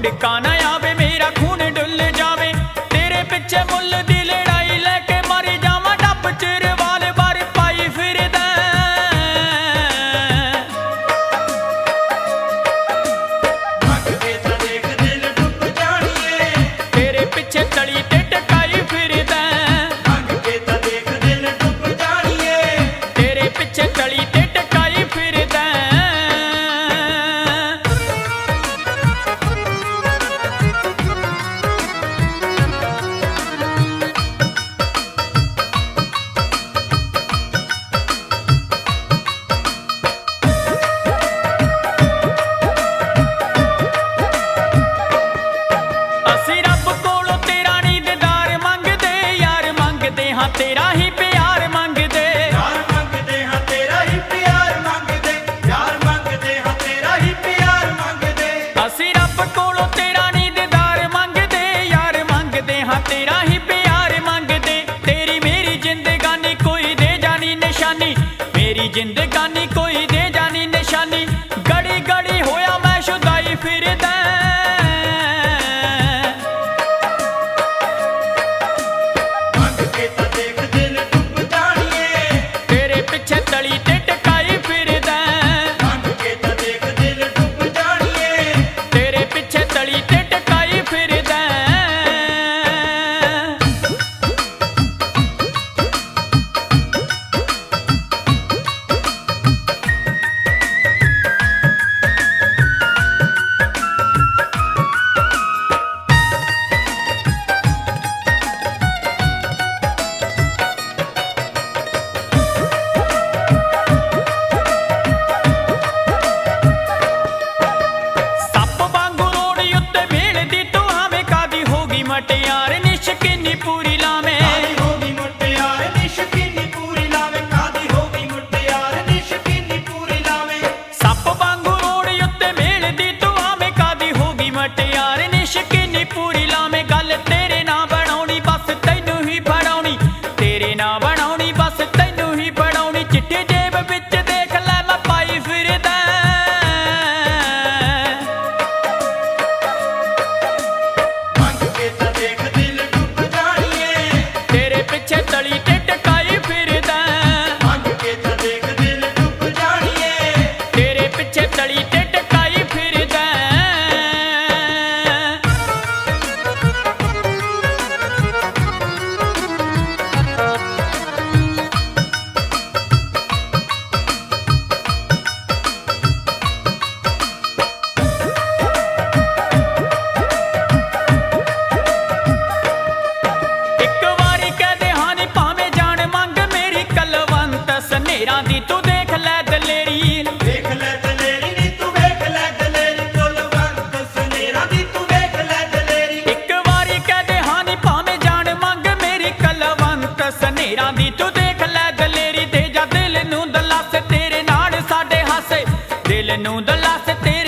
टिका ना आवे मेरा खून डुल जावे, तेरे पिछे मुल दी लड़ाई लेके मरी जावा, डब चिर वाल बार पाई फिरदा। मंगदे तां देख दिल डुब जाणीए, तेरे पिछे तली ते टकाई फिरदा। मंगदे तां देख दिल डुब जाणीए, तेरे पिछे तली ते टकाई फिरदा। ਅਸੀਂ ਰੱਬ ਕੋਲੋਂ ਤੇਰਾ ਨੀ ਦੀਦਾਰ ਮੰਗਦੇ, ਯਾਰ ਮੰਗਦੇ ਹਾਂ ਤੇਰਾ ਹੀ ਪਿਆਰ ਮੰਗਦੇ। यार मंगदे हां तेरा ही प्यार मंगदे, यार मंगदे हां तेरा ही प्यार मंगदे। ਅਸੀਂ ਰੱਬ ਕੋਲੋਂ ਤੇਰਾ ਨੀ ਦੀਦਾਰ ਮੰਗਦੇ, ਯਾਰ ਮੰਗਦੇ ਹਾਂ ਤੇਰਾ ਹੀ ਪਿਆਰ ਮੰਗਦੇ। ਤੇਰੀ ਮੇਰੀ ਜ਼ਿੰਦਗਾਨੀ ਕੋਈ ਦੇ ਜਾਣੀ ਨਿਸ਼ਾਨੀ, ਮੇਰੀ ਜ਼ਿੰਦਗਾਨੀ ਕੋਈ ਦੇ ਜਾਣੀ ਨਿਸ਼ਾਨੀ। ਗੜੀ ਗੜੀ ਹੋਇਆ ਮੈਂ ਸ਼ੁਦਾਈ ਫਿਰਦਾ। मंगदे तां देख दिल डुब जाणीए, तेरे पिछे तली ते टकाई फिरदा। मंगदे तां देख दिल डुब जाणीए, तेरे पिछे तली ते टकाई फिरदा। ਸੱਪ ਵਾਂਗੂ ਰੋੜੀ ਉੱਤੇ ਵੇਲਦੀ ਤੂੰ ਆਵੇਂ, ਕਾਦੀ ਹੋਗੀ ਮਟਿਆਰ ਨਿਸ਼ ਕਿੰਨੀ ਪੂਰੀ ਲਾਵੇਂ। कादी होगी मुटियार निशकीनी पूरी लावे, कादी होगी मुटियार निशकीनी पूरी लावे। ਸੱਪ ਵਾਂਗੂ ਰੋੜੀ ਉੱਤੇ ਵੇਲਦੀ ਤੂੰ ਆਵੇਂ, ਕਾਦੀ ਹੋਗੀ ਮਟਿਆਰ ਨਿਸ਼ ਕਿੰਨੀ ਪੂਰੀ ਲਾਵੇਂ। ਗੱਲ ਤੇਰੇ ਨਾਲ ਬਣਾਉਣੀ ਬਸ ਤੈਨੂੰ ਹੀ ਫੜਾਉਣੀ, ਤੇਰੇ ਨਾਲ ਬਣਾਉਣੀ ਬਸ ਤੈਨੂੰ ਹੀ ਫੜਾਉਣੀ। ਚਿੱਟੀ ਜੇਬ ਵਿੱਚ ਦੇਖ ਲੈ ਮੈਂ ਪਾਈ ਫਿਰਦਾ। मंगदे तां देख दिल डुब जाणीए, तेरे पिछे तली ते टकाई फिरदा। मंगदे तां देख दिल डुब जाणीए, तेरे पिछे तली ते टकाई फिरदा। ਇੱਕ ਵਾਰੀ ਕਹਦੇ ਹਾਂ ਨੀ ਭਾਵੇਂ ਜਾਣ ਮੰਗ ਮੇਰੀ, ਕਲਵੰਤ ਸਨੇਰਾਂ ਦੀ ਤੂੰ ਦੇਖ ਲੈ ਦਲੇਰੀ। देख लै दलेरी नी तू देख लै दलेरी, कुलवंत सनेरा दी तू देख लै दलेरी। ਇੱਕ ਵਾਰੀ ਕਹਦੇ ਹਾਂ ਨੀ ਭਾਵੇਂ ਜਾਣ ਮੰਗ ਮੇਰੀ, ਕਲਵੰਤ ਸਨੇਰਾਂ ਦੀ ਤੂੰ ਦੇਖ ਲੈ ਦਲੇਰੀ। ਦੇ ਜਾ ਦਿਲ ਨੂੰ ਦਲਾਸੇ, ਤੇਰੇ ਨਾਲ ਸਾਡੇ ਹਾਸੇ, ਦਿਲ ਨੂੰ ਦਲਾਸੇ ਤੇਰੇ